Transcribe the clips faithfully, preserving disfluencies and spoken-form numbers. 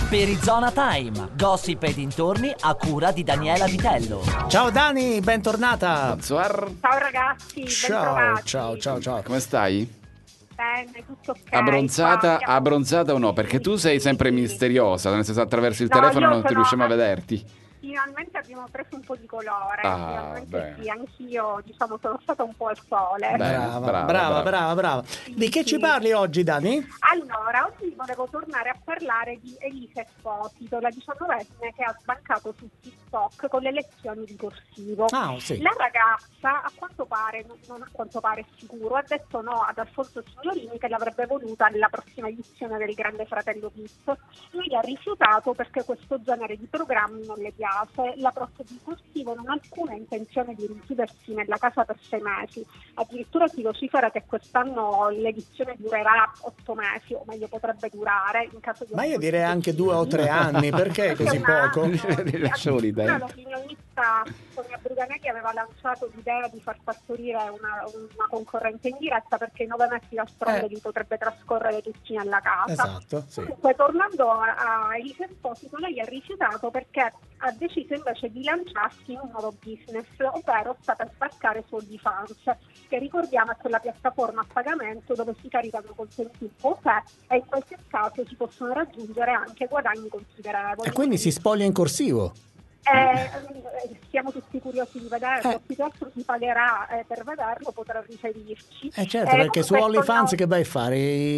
Perizona Time, gossip e dintorni a cura di Daniela Vitello. Ciao Dani, bentornata. Bonsoir. Ciao ragazzi, Ciao, bentrovati. ciao, ciao, ciao. Come stai? Bene, tutto ok. Abbronzata, Qua, abbronzata o no? Perché tu sei sempre Sì. misteriosa, nel senso attraverso il No, telefono io non ti sono- riusciamo a vederti. Finalmente abbiamo preso un po' di colore. Ah, Finalmente bene. sì, anch'io diciamo sono stata un po' al sole. Bene, Brava, brava, brava, brava. brava, brava. Di che ci sì. parli oggi, Dani? Allora, oggi volevo tornare a parlare di Elisa Esposito, la diciannovenne che ha sbancato su TikTok con le lezioni di corsivo. Ah, sì. La ragazza, a quanto pare, non- non a quanto pare è sicuro, ha detto no ad Alfonso Signorini che l'avrebbe voluta nella prossima edizione del Grande Fratello Visto. Lui ha rifiutato perché questo genere di programmi non le piace. La prof di corsivo non ha alcuna intenzione di rinchiudersi nella casa per sei mesi. Addirittura si vocifera che quest'anno l'edizione durerà otto mesi, o meglio potrebbe durare in caso di... Ma io direi anche due o tre anni, perché così un anno. poco? Rilasciamo l'idea. Addirittura l'opinionista Sonia Bruganelli aveva lanciato l'idea di far partorire una, una concorrente in diretta perché i nove mesi da stronde Eh. li potrebbe trascorrere tutti nella casa. Esatto, sì. Comunque, tornando a, a Elisa Esposito, lei ha rifiutato perché ha deciso invece di lanciarsi in un nuovo business, ovvero sta per sbarcare su OnlyFans, che ricordiamo è quella piattaforma a pagamento dove si caricano contenuti un po' sé e in qualche caso si possono raggiungere anche guadagni considerevoli. E quindi si spoglia in corsivo. Eh, siamo tutti curiosi di vederlo, Eh. più che altro chi pagherà eh, per vederlo potrà riferirci. Eh certo, Eh, perché su comunque OnlyFans sono- che vai a fare?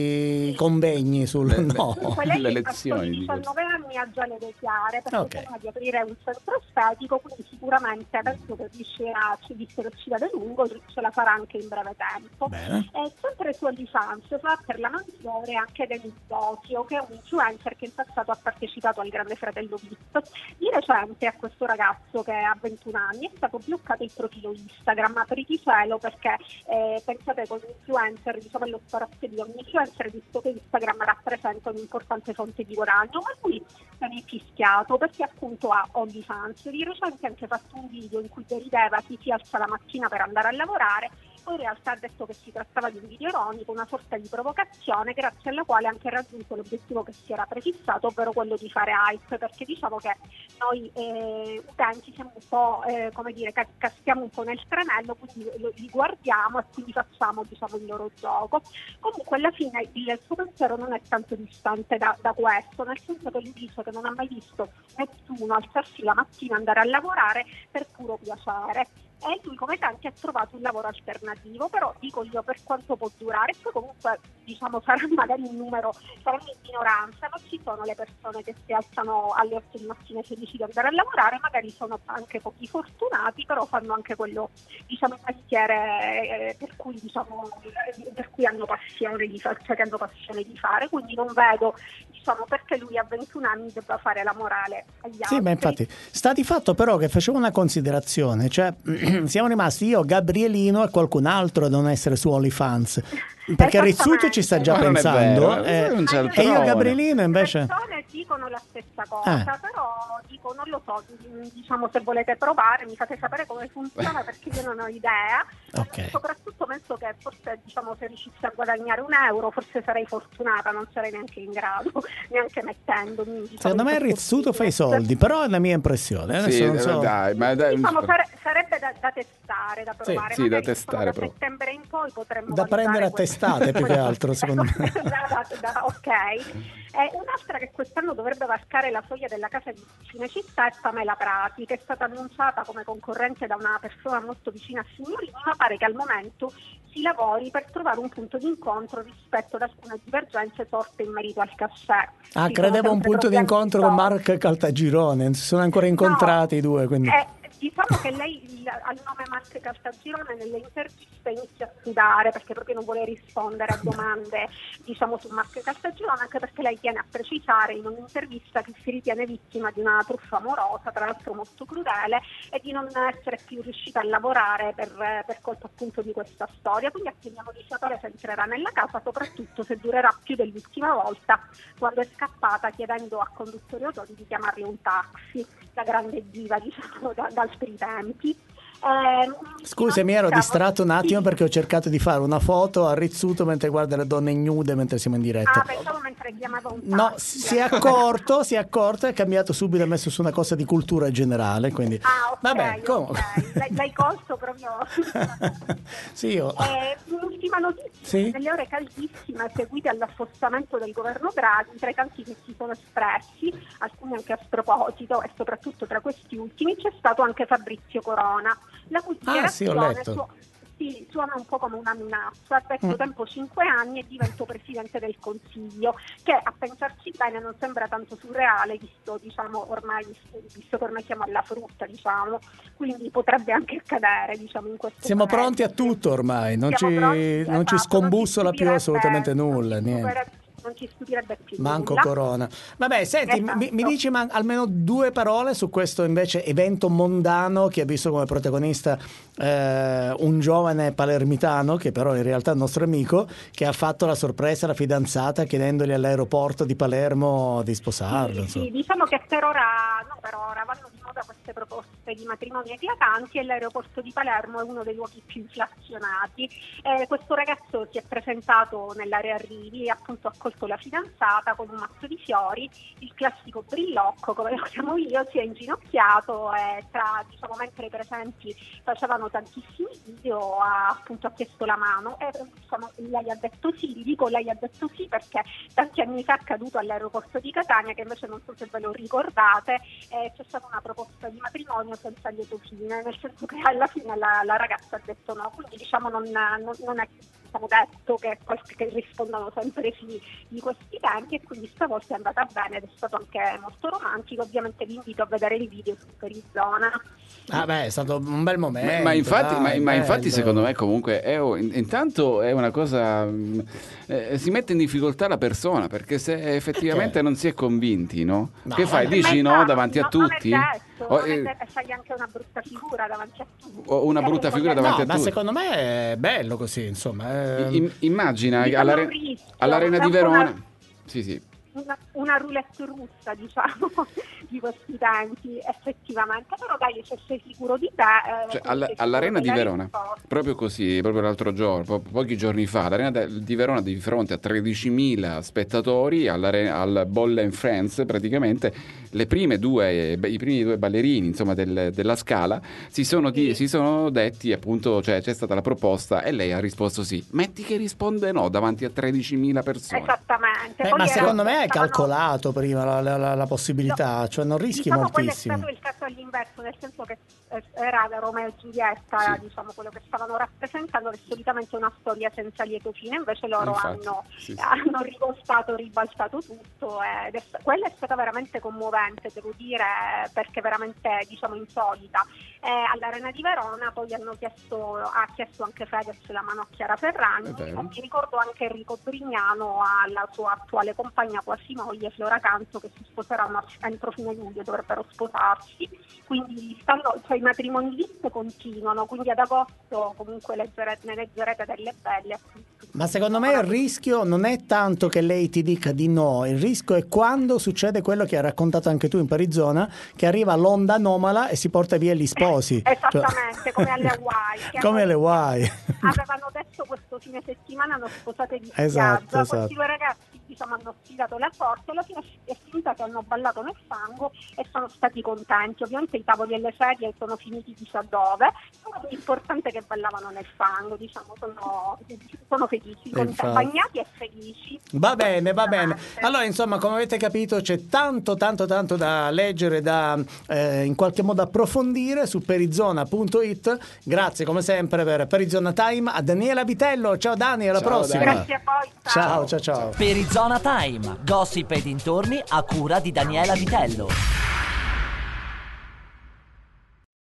I convegni sul... Le- le- No. Comunque lei Le a lezioni soli di diciannove anni ha già le idee chiare perché Ok. prima di aprire un centro estetico, quindi sicuramente penso che riuscirà, ci visto che ci vede lungo, ce la farà anche in breve tempo. Bene. E sempre su OnlyFans fa per la maggiore anche Denis Bosio, che è un influencer che in passato ha partecipato al Grande Fratello Visto. Di recente a questo ragazzo che ha ventuno anni è stato bloccato il profilo Instagram, apriti cielo, perché eh, pensate con l'influencer, diciamo lo sparazzo di ogni influencer, visto che Instagram rappresenta un'importante fonte di guadagno, ma lui se ne è fischiato perché appunto ha OnlyFans. Di recente ha anche fatto un video in cui derideva chi si alza la mattina per andare a lavorare. Poi in realtà ha detto che si trattava di un video ironico, una sorta di provocazione, grazie alla quale ha anche raggiunto l'obiettivo che si era prefissato, ovvero quello di fare hype, perché diciamo che noi eh, utenti siamo un po', eh, come dire, ca- caschiamo un po' nel tranello, quindi lo- li guardiamo e quindi facciamo, diciamo, il loro gioco. Comunque alla fine il suo pensiero non è tanto distante da, da questo, nel senso che lui dice che non ha mai visto nessuno alzarsi la mattina e andare a lavorare per puro piacere. E lui come tanti ha trovato un lavoro alternativo, però dico io per quanto può durare, poi comunque diciamo sarà magari un numero, saranno in minoranza, ma ci sono le persone che si alzano alle otto di mattina felici di andare a lavorare, magari sono anche pochi fortunati, però fanno anche quello, diciamo, il mestiere eh, per cui diciamo per cui hanno passione di fare, cioè che hanno passione di fare, quindi non vedo diciamo perché lui a ventuno anni debba fare la morale agli altri. Sì, ma infatti sta di fatto però che facevo una considerazione, cioè siamo rimasti io, Gabrielino e qualcun altro a non essere su OnlyFans, perché Rizzuto ci sta già Ma non è pensando vero, eh, è un e io cialtrone. Gabrielino invece... Le persone dicono la stessa cosa, Eh. però dico non lo so, diciamo se volete provare mi fate sapere come funziona perché io non ho idea. Ok. Soprattutto penso che forse diciamo se riuscissi a guadagnare un euro forse sarei fortunata, non sarei neanche in grado, neanche mettendomi. Diciamo, Secondo me in questo Rizzuto fa i business. soldi, però è la mia impressione. Adesso Sì, non so. dai, ma dai, Diciamo sare- sarebbe da, da testare, da Sì, provare. sì, da Magari, testare, insomma, però. Da settembre in poi potremmo Da valutare prendere a questo- testate più che altro, secondo me. Da- da- da- ok. Eh, un'altra che quest'anno dovrebbe varcare la soglia della casa di Cinecittà è Pamela Prati, che è stata annunciata come concorrente da una persona molto vicina a Signorini, ma pare che al momento si lavori per trovare un punto di incontro rispetto ad alcune divergenze sorte in merito al caffè. Ah, Ci sono credevo un sempre punto di problemi incontro con storici. Mark Caltagirone, non si sono ancora incontrati No, i due, quindi... eh, diciamo che lei il- al nome Mark Caltagirone nelle interviste inizia a sudare perché proprio non vuole rispondere a domande diciamo su Mark Caltagirone, anche perché lei tiene a precisare in un'intervista che si ritiene vittima di una truffa amorosa, tra l'altro molto crudele, e di non essere più riuscita a lavorare per, per colpa appunto di questa storia. Quindi attendiamo di sapere se entrerà nella casa, soprattutto se durerà più dell'ultima volta quando è scappata chiedendo a conduttori autori di chiamarle un taxi, la grande diva diciamo da, da altri tempi. Eh, Scusa, mi ero diciamo, distratto un attimo sì. perché ho cercato di fare una foto a Rizzuto mentre guarda le donne nude mentre siamo in diretta. Ah, pensavo mentre chiamavo un No, taxi. si è accorto, si è accorto e è cambiato subito, ha messo su una cosa di cultura generale, quindi Ah, ok, vabbè, comunque. ok. L'hai, l'hai colto proprio. Sì, io... Eh, un'ultima notizia, Sì? nelle ore caldissime seguite all'affossamento del governo Draghi, tra i tanti che si sono espressi, alcuni anche a sproposito, e soprattutto tra questi ultimi c'è stato anche Fabrizio Corona, la cui Ah, sì, ho dichiarazione letto. su- sì, suona un po' come una minaccia. Ha detto Mm. tempo cinque anni e divento Presidente del Consiglio, che a pensarci bene non sembra tanto surreale, visto, diciamo, ormai, visto che ormai siamo alla frutta, diciamo, quindi potrebbe anche accadere, diciamo, in questo Siamo momento. pronti a tutto ormai, non ci, Siamo pronti, non ci esatto, scombussola non ci più stupirebbe- assolutamente nulla, non ci niente. stupirebbe- Non ci stupirebbe più Manco nulla. Corona. Vabbè, senti, Esatto. mi, mi dici ma- almeno due parole su questo invece evento mondano che ha visto come protagonista eh, un giovane palermitano, che però in realtà è il nostro amico, che ha fatto la sorpresa alla fidanzata chiedendogli all'aeroporto di Palermo di sposarlo. Sì, insomma. sì, diciamo che per ora, no, per ora vanno di moda queste proposte di matrimoni eclatanti e l'aeroporto di Palermo è uno dei luoghi più inflazionati. Eh, questo ragazzo si è presentato nell'area arrivi, appunto ha accolto la fidanzata con un mazzo di fiori, il classico brillocco come lo chiamo io, si è inginocchiato e tra, diciamo, mentre i presenti facevano tantissimi video ha appunto ha chiesto la mano e insomma, lei ha detto sì, dico lei ha detto sì perché tanti anni fa è accaduto all'aeroporto di Catania, che invece non so se ve lo ricordate, eh, c'è stata una proposta di matrimonio senza lieto fine, nel senso che alla fine la, la ragazza ha detto no, quindi diciamo non, non, non è diciamo, detto che, che rispondano sempre sì di questi tempi, e quindi stavolta è andata bene ed è stato anche molto romantico. Ovviamente vi invito a vedere il video su Perizona. Ah beh, è stato un bel momento. Ma, ma infatti, dai, ma, ma infatti bello. secondo me comunque è, in- intanto è una cosa, mh, eh, si mette in difficoltà la persona, perché se effettivamente Perché? non si è convinti, no? No, Che fai? vabbè. Dici Ma no davanti a no, tutti? Non è detto, O, non è eh, detto, e fai anche una brutta figura davanti a tutti. O una brutta Eh, figura voglio- davanti No, a ma tutti. secondo me è bello così, insomma. ehm. I- immagina Diciamo all'are- un rischio, all'Arena è di un po' Verona. una- Sì, sì. Una, una roulette russa, diciamo, di questi tempi, effettivamente. Però dai, se sei sicuro di te... eh, Cioè, se alla- sei sicuro all'Arena di della Verona, risposta. proprio così, proprio l'altro giorno, po- pochi giorni fa, l'Arena de- di Verona di fronte a tredicimila spettatori all'are- al Bolle and Friends, praticamente le prime due, i primi due ballerini, insomma, del- della Scala si sono, di- Sì. si sono detti, appunto, cioè c'è stata la proposta e lei ha risposto sì. Metti che risponde no davanti a tredicimila persone. Esattamente. Beh, Poi ma era- secondo me è stavano- calcolato prima la, la- la- la possibilità, cioè non rischi diciamo, moltissimo. quello è stato il caso all'inverso, nel senso che eh, era Romeo e Giulietta, Sì. diciamo, quello che stavano rappresentando, che solitamente è una storia senza lieto fine, invece loro Infatti, hanno, sì, sì. hanno rivoltato, ribaltato tutto, ed è, quella è stata veramente commovente, devo dire, perché veramente, diciamo, insolita. Eh, all'Arena di Verona poi hanno chiesto, ha chiesto anche Fedez la mano a Chiara Ferragni, È vero. mi ricordo anche Enrico Brignano alla sua attuale compagna, quasi moglie, Flora Canto, che si sposeranno entro fine luglio, dovrebbero sposarsi, quindi stanno, cioè, i matrimoni list continuano, quindi ad agosto comunque leggerete, ne leggerete delle belle. Ma secondo me il rischio non è tanto che lei ti dica di no, il rischio è quando succede quello che hai raccontato anche tu in Parizona, che arriva l'onda anomala e si porta via gli sposi. Esattamente, Cioè- come alle Hawaii. che Come alle hanno- Hawaii. Avevano detto questo fine settimana hanno sposato di Esatto, spiaggia, esatto. questi due ragazzi, diciamo, hanno sfidato la sorte, alla fine è finita che hanno ballato nel fango e sono stati contenti. Ovviamente i tavoli e le sedie sono finiti chissà dove, però l'importante è che ballavano nel fango, diciamo, sono, sono felici, contenti, Infatti. bagnati e felici. Va bene, va bene. Esattamente. Allora, insomma, come avete capito, c'è tanto, tanto, tanto da leggere, da eh, in qualche modo approfondire su perizona punto it. Grazie, come sempre, per Perizona Time a Daniela Vitello. Ciao Dani, alla Ciao, prossima. Dani. Grazie a voi, Ciao, ciao, ciao. Perizona Time, gossip e dintorni a cura di Daniela Vitello.